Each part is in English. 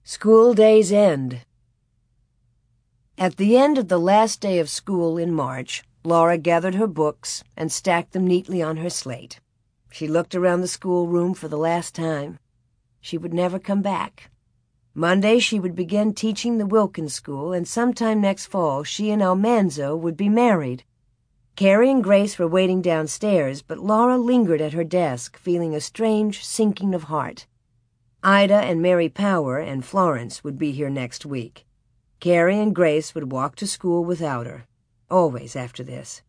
School Day's End. At the end of the last day of school in March, Laura gathered her books and stacked them neatly on her slate. She looked around the schoolroom for the last time. She would never come back. Monday she would begin teaching the Wilkins School, and sometime next fall she and Almanzo would be married. Carrie and Grace were waiting downstairs, but Laura lingered at her desk, feeling a strange sinking of heart. Ida and Mary Power and Florence would be here next week. Carrie and Grace would walk to school without her, always after this.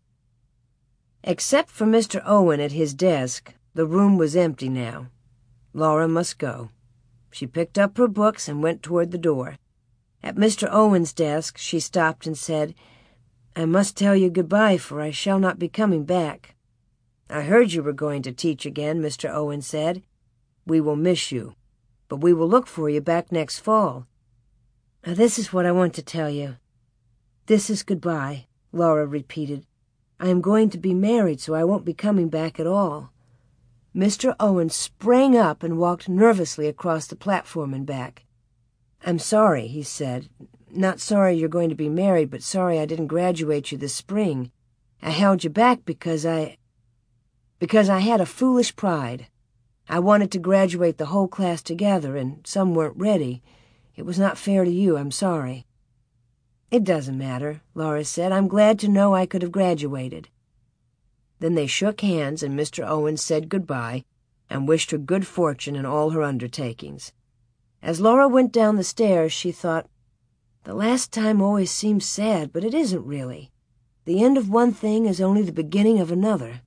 Except for Mr. Owen at his desk, the room was empty now. Laura must go. She picked up her books and went toward the door. At Mr. Owen's desk, she stopped and said, "I must tell you goodbye, for I shall not be coming back." "I heard you were going to teach again," Mr. Owen said. "We will miss you, but we will look for you back next fall." "Now this is what I want to tell you. This is goodbye," Laura repeated. "I am going to be married, so I won't be coming back at all." Mr. Owen sprang up and walked nervously across the platform and back. "I'm sorry," he said. "Not sorry you're going to be married, but sorry I didn't graduate you this spring. I held you back because I had a foolish pride. I wanted to graduate the whole class together, and some weren't ready. It was not fair to you. I'm sorry." "It doesn't matter," Laura said. "I'm glad to know I could have graduated." Then they shook hands, and Mr. Owen said goodbye and wished her good fortune in all her undertakings. As Laura went down the stairs, she thought, "The last time always seems sad, but it isn't really. The end of one thing is only the beginning of another."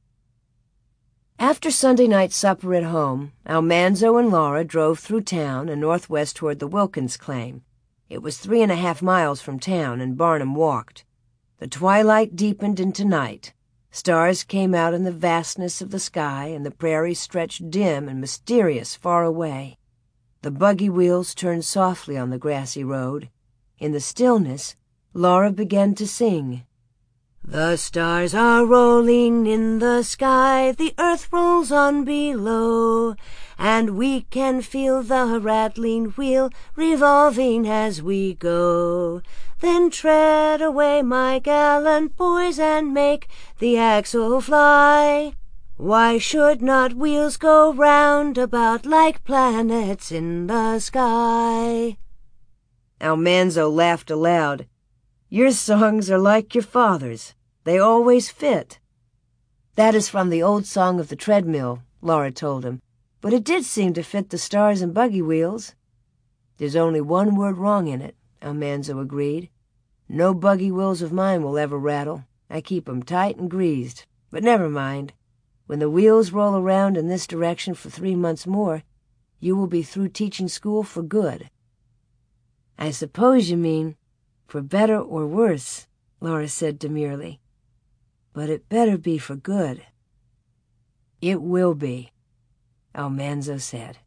After Sunday night supper at home, Almanzo and Laura drove through town and northwest toward the Wilkins claim. It was 3.5 miles from town, and Barnum walked. The twilight deepened into night. Stars came out in the vastness of the sky, and the prairie stretched dim and mysterious far away. The buggy wheels turned softly on the grassy road. In the stillness, Laura began to sing. "The stars are rolling in the sky, the earth rolls on below, and we can feel the rattling wheel revolving as we go. Then tread away, my gallant boys, and make the axle fly. Why should not wheels go round about like planets in the sky?" Almanzo laughed aloud. "Your songs are like your father's. They always fit." "That is from the old song of the treadmill," Laura told him. "But it did seem to fit the stars and buggy wheels." "There's only one word wrong in it," Almanzo agreed. "No buggy wheels of mine will ever rattle. I keep 'em tight and greased. But never mind. When the wheels roll around in this direction for 3 months more, you will be through teaching school for good." "I suppose you mean for better or worse," Laura said demurely. "But it better be for good." "It will be," Almanzo said.